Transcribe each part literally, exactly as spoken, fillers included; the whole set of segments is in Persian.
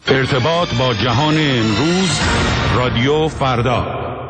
ارتباط با جهان امروز، رادیو فردا.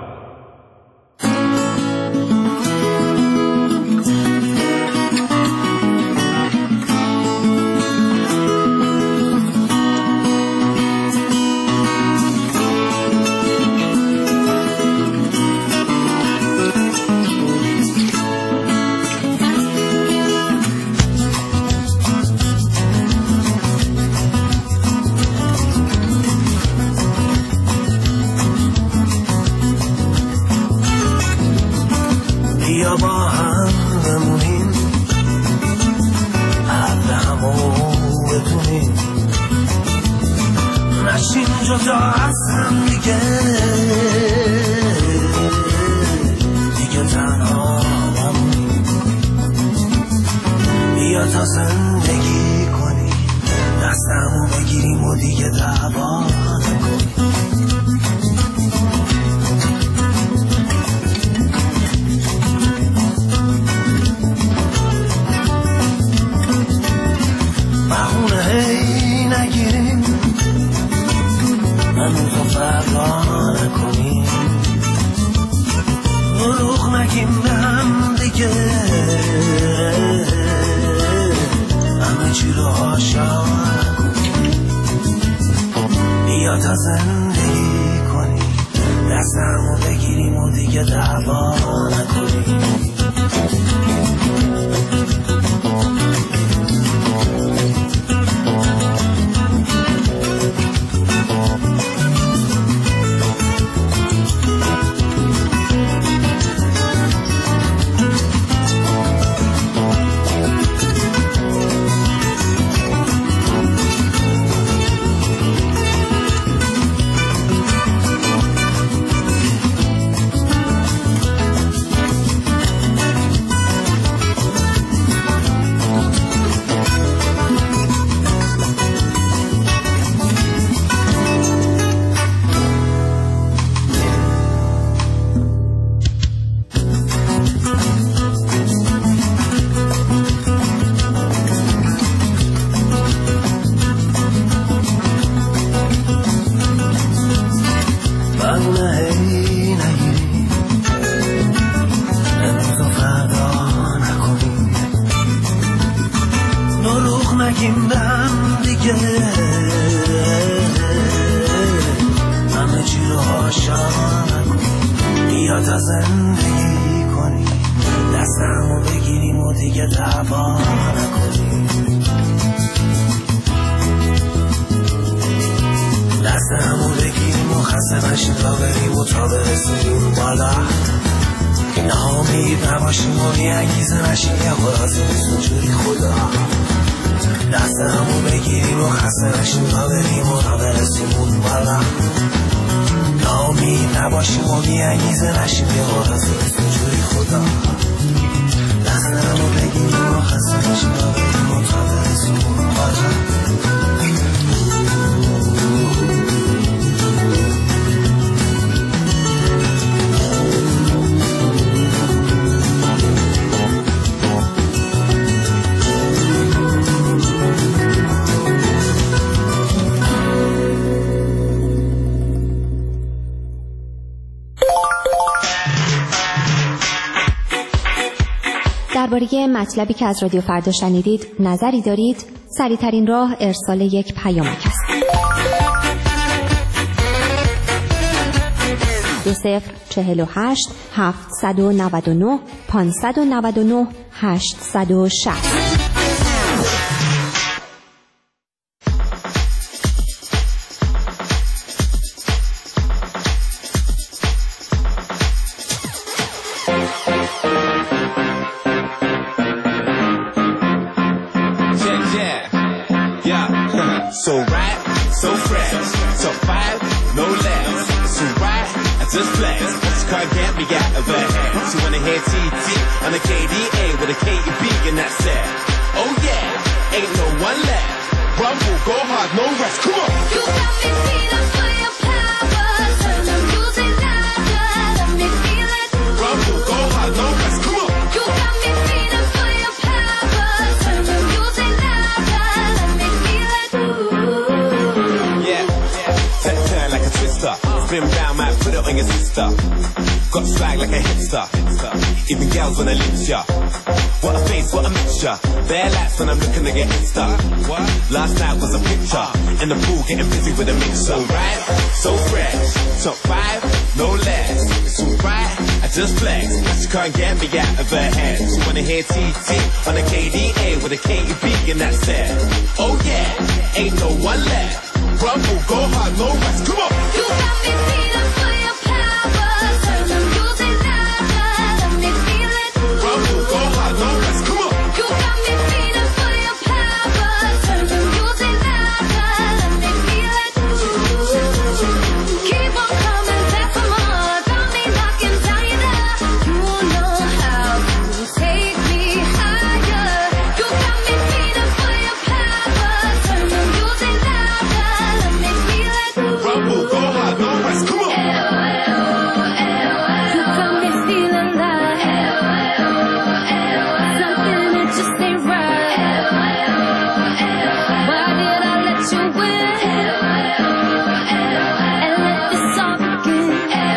درباره مطلبی که از رادیو فردا شنیدید نظری دارید؟ سریع‌ترین راه ارسال یک پیامک است. دو صفر چهل و هشت هفتصد و نود و نه پانصد و نود و نه هشتصد و شصت. So right, so fresh, so five, no less. So right, I just flex. This car can't be got of a head. So when I hear T T on the K D A with a K E B and that's set. Oh yeah, ain't no one left. Rumble, go hard, no rest. Come on. You got me feeling for your power. Turn the music louder, let me feel it. Rumble, go hard, no rest. Come on. You got me feeling for your power. Turn the music louder, let me feel it. Ooh. Yeah. spin round, might put it on your sister. Got swag like a hipster. Even girls wanna lift ya. What a face, what a mixture. Bare lights when I'm looking to get Insta. Last night was a picture. In the pool getting busy with a mixer. Right, so fresh. Top five, no less. It's alright, I just flex. She can't get me out of her head. She wanna hear T T on a K D A with a K E B and that's it. Oh yeah, ain't no one left. Rumble, go hard, no rest. Come on. You got me feeling for your power. Turn the music louder, let me feel it. Rumble, go hard, no rest. Come on. You got me feeling for your power. Turn the music louder, let me feel it. Keep on coming back for more. Got me knocking down your door. You know how to take me higher. You got me feeling for your power. Turn the music louder, let me feel it. Rumble, go hard, no rest. Come on. You got me feeling like something that just ain't right. Why did I let you win and let this all begin?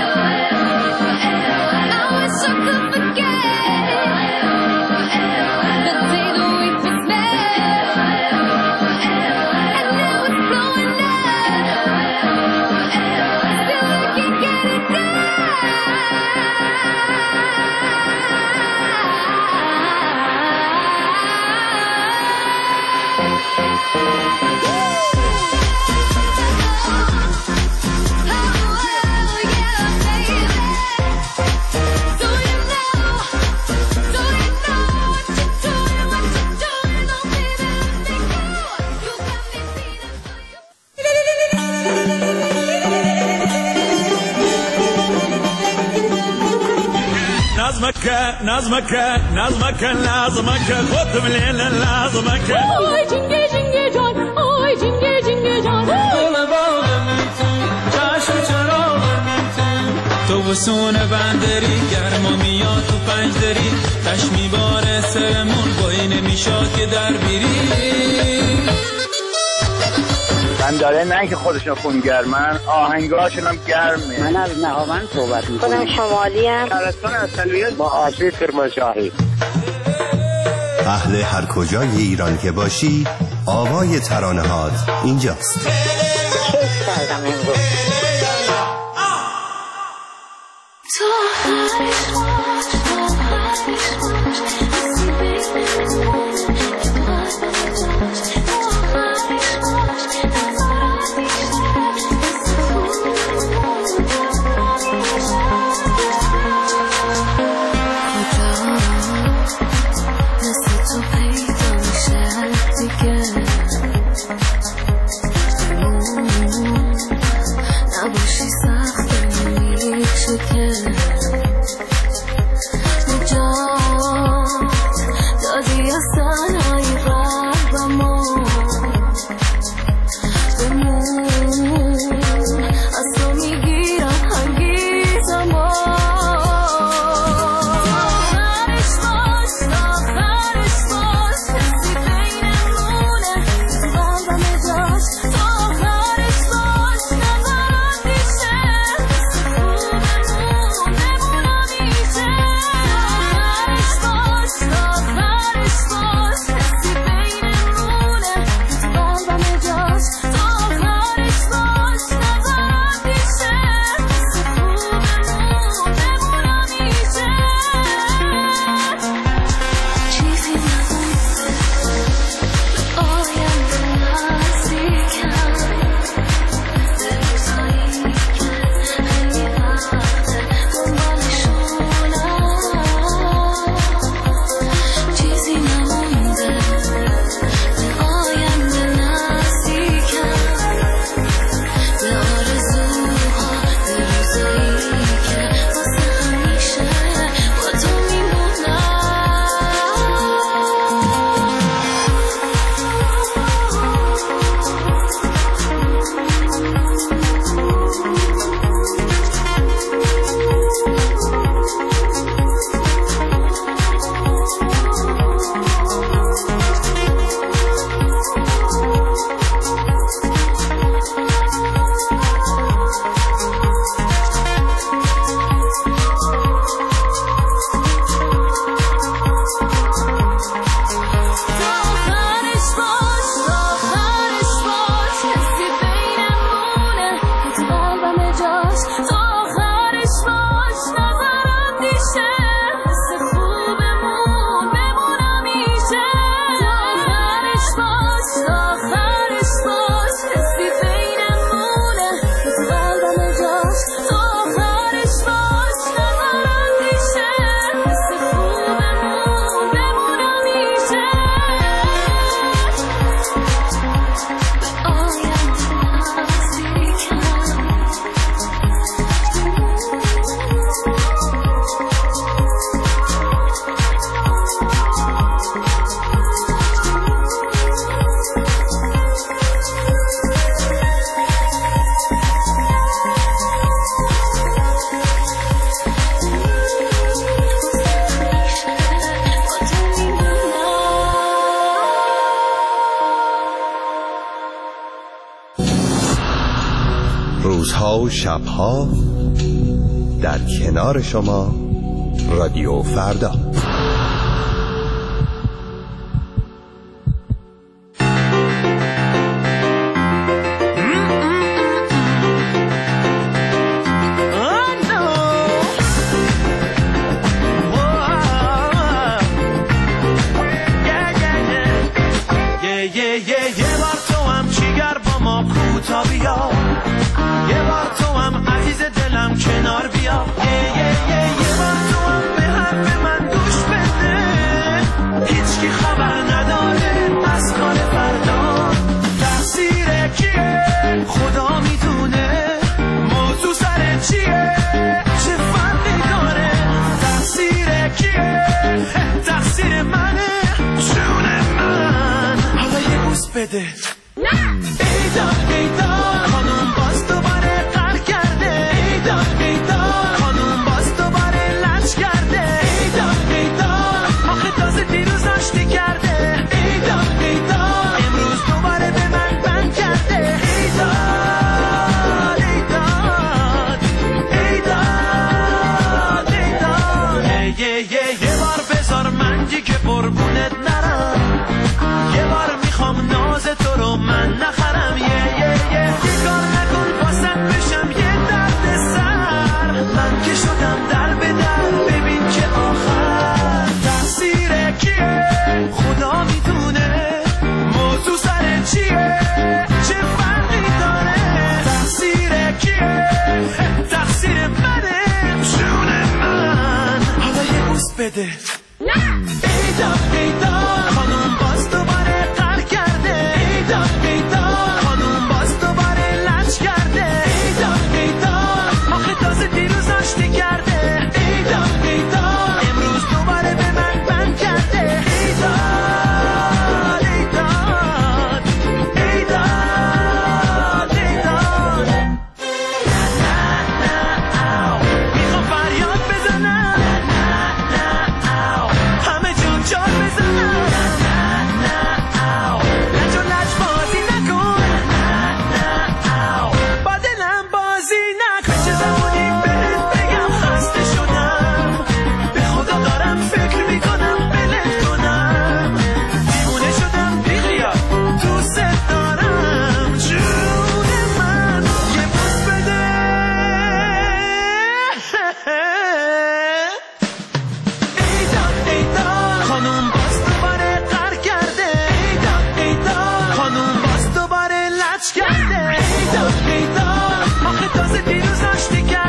I wish I could forget the day that we first met, and now it's blowing up. Still I can't get it down. نظمك نظمك نظمك لازمك خد من هنا لازمك آی جنگه جنگه جان، آی جنگه جنگه جان. گل باغم تو چشم چراغم تو تو وسون بندری گرما میاد تو پنجدری تش میباره سرمون بایی نمیشا که در بیری بنداره نه که خودشون خونگرمن آهنگاشون هم گرمه. من از نهاوند صحبت میکنم. خودم شمالی هم شهرستان اصلیت با آشی کرمانشاهی. اهل هر کجای ایران که باشی آوای ترانه‌هات اینجاست. کیف کردم امروز. روزها و شبها در کنار شما رادیو فردا. بده ایدا ایدا خانوم باز دوباره قهر کرده ایدا ایدا خانوم باز دوباره لج کرده ایدا ایدا آخه تازه دیروز آشتی کرده ایدا ایدا امروز دوباره به من بند کرده ایدا ایدا ایدا ایدا یه یه یه بار بذار من دیگه قربونت نرم یه بار میخوام ناز تو رو من نخرم یه یه یه یه کار نکن واسط بشم یه درد سر من که شدم در به در ببین که آخر تقصیر کیه خدا میدونه موضوع سر چیه چه فرقی داره تقصیر کیه تقصیر منه جون من حالا یه بوس بده ایدا ایدا خانوم باز دوباره قهر کرده ایدا ایدا خانوم باز دوباره لج کرده ایدا ایدا آخه تازه دیروز آشتی کرده ایدا ایدا امروز دوباره به من بند کرده ایدا ایدا ایدا ایدا میخوام فریاد بزنم همه جون جار بزنم لج و لج بازی نکن با دلم بازی نکن چه زمانی بهت بگم خسته شدم به خدا دارم فکر میکنم بلت کنم دیوونه شدم بیخیال دوست دارم جون من یه بوس بده ایدا ایدا خانوم باز دوباره قهر کرده ایدا ایدا خانوم باز دوباره لج کرده ایدا ایدا آخه تازه دیروز آشتی کرده